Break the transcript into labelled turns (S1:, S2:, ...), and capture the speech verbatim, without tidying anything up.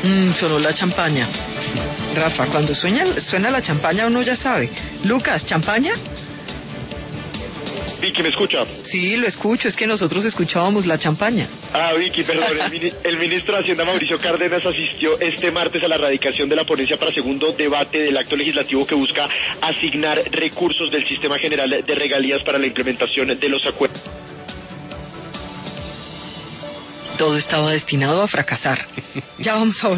S1: Mm, sonó la champaña. Rafa, cuando sueña, suena la champaña uno ya sabe. Lucas, ¿champaña?
S2: Vicky, ¿me escucha?
S1: Sí, lo escucho, es que nosotros escuchábamos la champaña.
S2: Ah, Vicky, perdón, el, mini, el ministro de Hacienda Mauricio Cárdenas asistió este martes a la radicación de la ponencia para segundo debate del acto legislativo que busca asignar recursos del Sistema General de Regalías para la implementación de los acuerdos.
S1: Todo estaba destinado a fracasar. Ya vamos a